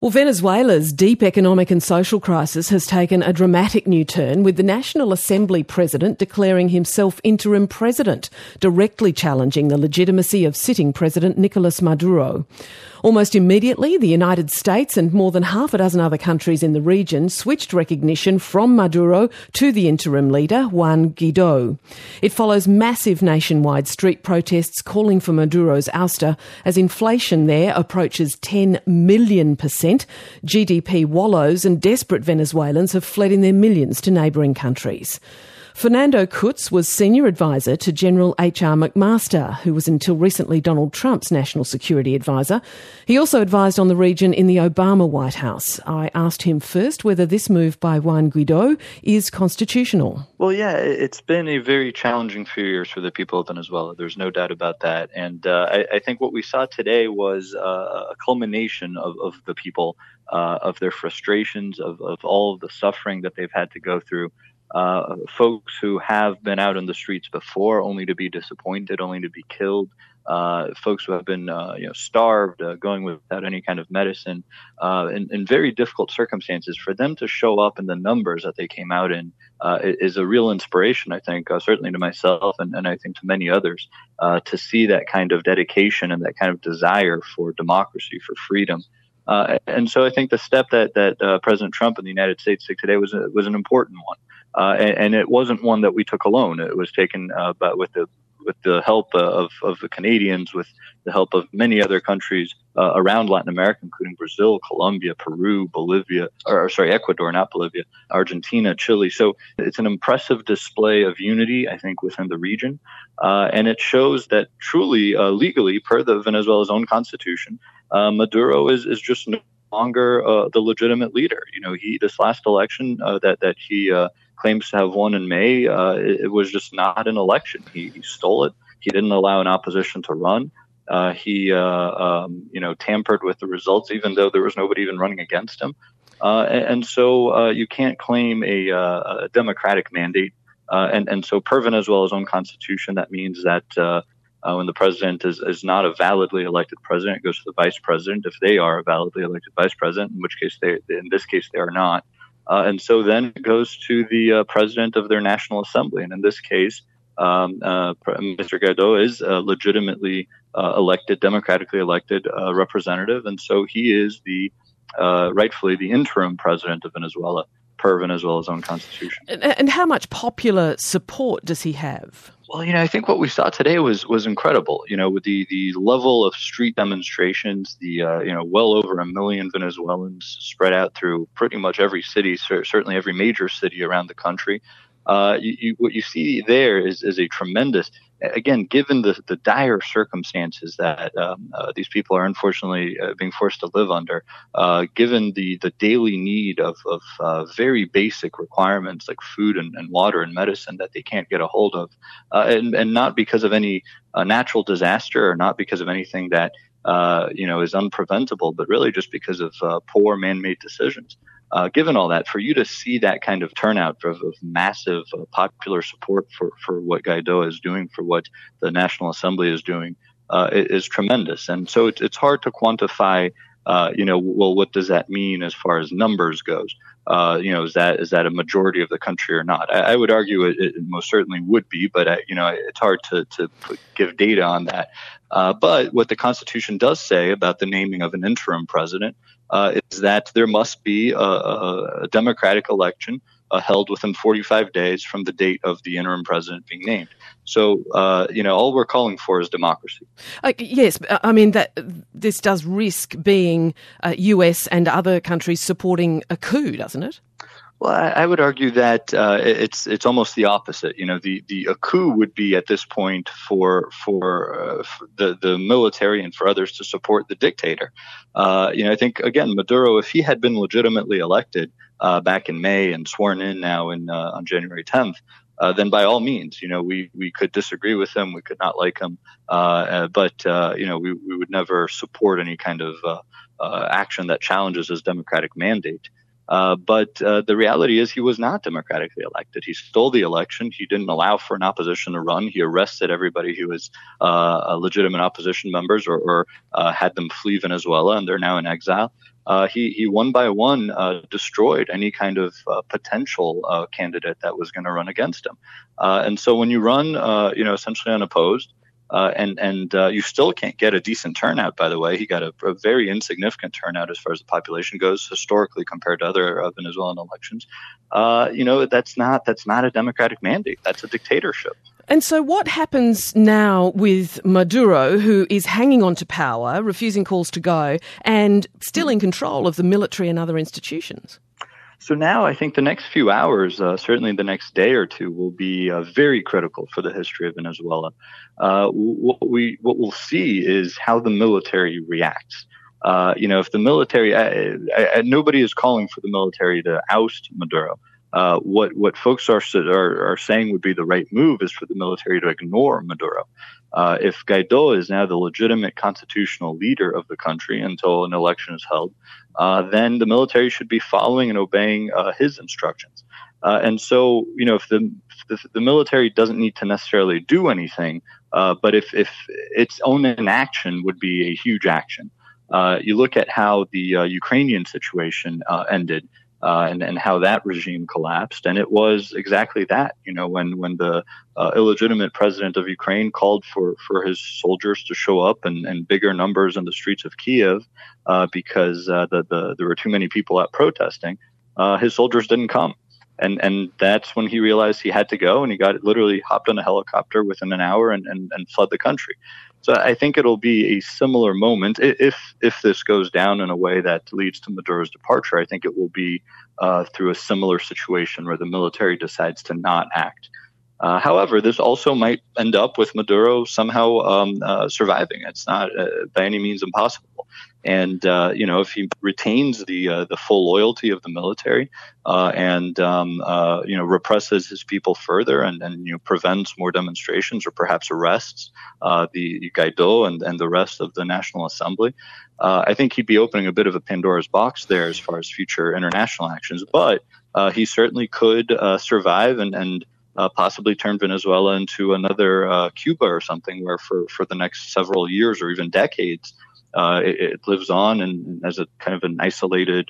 Well, Venezuela's deep economic and social crisis has taken a dramatic new turn, with the National Assembly president declaring himself interim president, directly challenging the legitimacy of sitting President Nicolas Maduro. Almost immediately, the United States and more than half a dozen other countries in the region switched recognition from Maduro to the interim leader, Juan Guaidó. It follows massive nationwide street protests calling for Maduro's ouster as inflation there approaches 10 million%. GDP wallows and desperate Venezuelans have fled in their millions to neighbouring countries. Fernando Kutz was senior advisor to General H.R. McMaster, who was until recently Donald Trump's national security advisor. He also advised on the region in the Obama White House. I asked him first whether this move by Juan Guaidó is constitutional. Well, yeah, it's been a very challenging few years for the people of Venezuela. There's no doubt about that. And I think what we saw today was a culmination of the people, of their frustrations, of all of the suffering that they've had to go through. Folks who have been out in the streets before, only to be disappointed, only to be killed. Folks who have been, starved, going without any kind of medicine, in very difficult circumstances. For them to show up in the numbers that they came out in is a real inspiration, I think, certainly to myself and I think to many others, to see that kind of dedication and that kind of desire for democracy, for freedom. And so I think the step that President Trump in the United States took today was an important one. And it wasn't one that we took alone. It was taken but with the help of the Canadians, with the help of many other countries around Latin America, including Brazil, Colombia, Peru, Ecuador, not Bolivia, Argentina, Chile. So it's an impressive display of unity, I think, within the region. And it shows that truly, legally, per the Venezuela's own constitution, Maduro is just no longer the legitimate leader. This last election that he claims to have won in May, it was just not an election. He stole it. He didn't allow an opposition to run. He tampered with the results, even though there was nobody even running against him. And so you can't claim a democratic mandate. And so per Venezuela's own constitution, that means that when the president is not a validly elected president, it goes to the vice president. If they are a validly elected vice president, in which case in this case they are not. And so then it goes to the president of their National Assembly. And in this case, Mr. Guaidó is legitimately elected, democratically elected representative. And so he is rightfully the interim president of Venezuela, per Venezuela's own constitution. And how much popular support does he have? Well, I think what we saw today was incredible. With the level of street demonstrations, well over 1 million Venezuelans spread out through pretty much every city, certainly every major city around the country. What you see there is a tremendous, again, given the dire circumstances that these people are unfortunately being forced to live under, given the daily need of very basic requirements like food and water and medicine that they can't get a hold of, and not because of any natural disaster or not because of anything that is unpreventable, but really just because of poor man-made decisions. Given all that, for you to see that kind of turnout of massive popular support for what Guaidó is doing, for what the National Assembly is doing, is tremendous. And so it's hard to quantify, what does that mean as far as numbers goes? Is that a majority of the country or not? I would argue it most certainly would be, but it's hard to give data on that. But what the Constitution does say about the naming of an interim president is that there must be a democratic election held within 45 days from the date of the interim president being named. So, all we're calling for is democracy. Yes, I mean, that this does risk being US and other countries supporting a coup, doesn't it? Well, I would argue that it's almost the opposite. A coup would be at this point for the military and for others to support the dictator. I think, again, Maduro, if he had been legitimately elected back in May and sworn in now on January 10th, then by all means, we could disagree with him, we could not like him, but we would never support any kind of action that challenges his democratic mandate. But the reality is he was not democratically elected. He stole the election. He didn't allow for an opposition to run. He arrested everybody who was legitimate opposition members or had them flee Venezuela, and they're now in exile. he one by one destroyed any kind of potential candidate that was going to run against him. And so when you run, essentially unopposed, and you still can't get a decent turnout, by the way. He got a very insignificant turnout as far as the population goes, historically compared to other Venezuelan elections. That's not a democratic mandate. That's a dictatorship. And so what happens now with Maduro, who is hanging on to power, refusing calls to go, and still in control of the military and other institutions? So now I think the next few hours, certainly the next day or two, will be very critical for the history of Venezuela. What we'll see is how the military reacts. If the military, nobody is calling for the military to oust Maduro. What folks are saying would be the right move is for the military to ignore Maduro. If Guaido is now the legitimate constitutional leader of the country until an election is held, then the military should be following and obeying his instructions. And so, if the military doesn't need to necessarily do anything, but if its own inaction would be a huge action. You look at how the Ukrainian situation ended. And how that regime collapsed. And it was exactly that, when the illegitimate president of Ukraine called for his soldiers to show up in bigger numbers in the streets of Kiev because there were too many people out protesting, his soldiers didn't come. And that's when he realized he had to go, and he literally hopped on a helicopter within an hour and fled the country. So I think it'll be a similar moment if this goes down in a way that leads to Maduro's departure. I think it will be through a similar situation where the military decides to not act. However, this also might end up with Maduro somehow surviving. It's not by any means impossible. And if he retains the full loyalty of the military and represses his people further and prevents more demonstrations or perhaps arrests the Guaido and the rest of the National Assembly, I think he'd be opening a bit of a Pandora's box there as far as future international actions. But he certainly could survive and possibly turn Venezuela into another Cuba or something, where for the next several years or even decades, it lives on and as a kind of an isolated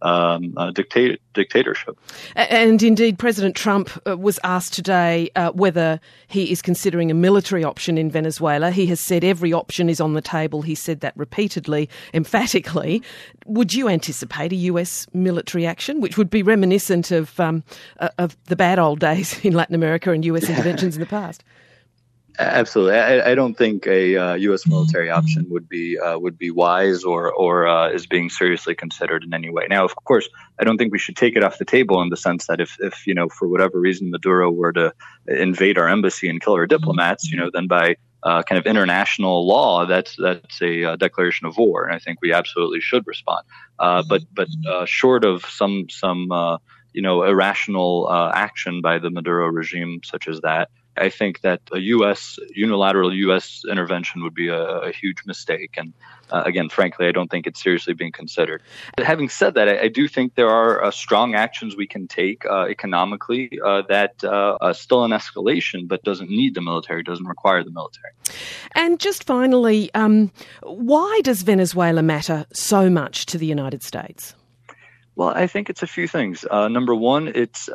dictatorship. And indeed, President Trump was asked today whether he is considering a military option in Venezuela. He has said every option is on the table. He said that repeatedly, emphatically. Would you anticipate a US military action, which would be reminiscent of the bad old days in Latin America and US interventions in the past? Absolutely. I don't think a U.S. military option would be wise or is being seriously considered in any way. Now, of course, I don't think we should take it off the table in the sense that if for whatever reason Maduro were to invade our embassy and kill our diplomats, then by kind of international law, that's a declaration of war, and I think we absolutely should respond. But short of some irrational action by the Maduro regime such as that, I think that a unilateral U.S. intervention would be a huge mistake. And again, frankly, I don't think it's seriously being considered. But having said that, I do think there are strong actions we can take economically that still an escalation, but doesn't need the military, doesn't require the military. And just finally, why does Venezuela matter so much to the United States? Well, I think it's a few things. Number one, it's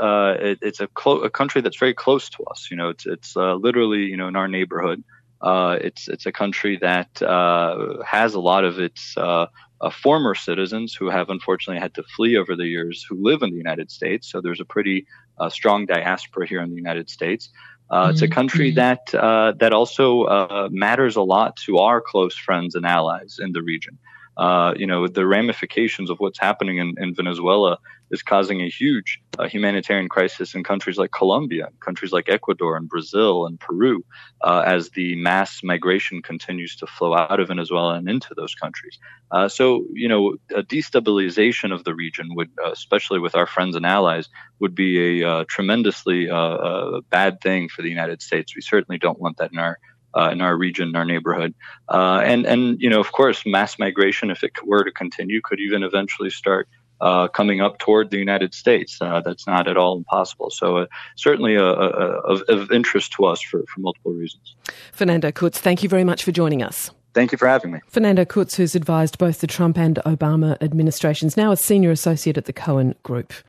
a country that's very close to us. It's literally in our neighborhood. It's a country that has a lot of its former citizens who have unfortunately had to flee over the years who live in the United States. So there's a pretty strong diaspora here in the United States. It's a country that also matters a lot to our close friends and allies in the region. The ramifications of what's happening in Venezuela is causing a huge humanitarian crisis in countries like Colombia, countries like Ecuador and Brazil and Peru, as the mass migration continues to flow out of Venezuela and into those countries. So a destabilization of the region would, especially with our friends and allies, would be a tremendously bad thing for the United States. We certainly don't want that in our region, our neighborhood. And of course, mass migration, if it were to continue, could even eventually start coming up toward the United States. That's not at all impossible. So certainly of interest to us for multiple reasons. Fernando Kutz, thank you very much for joining us. Thank you for having me. Fernando Kutz, who's advised both the Trump and Obama administrations, now a senior associate at the Cohen Group.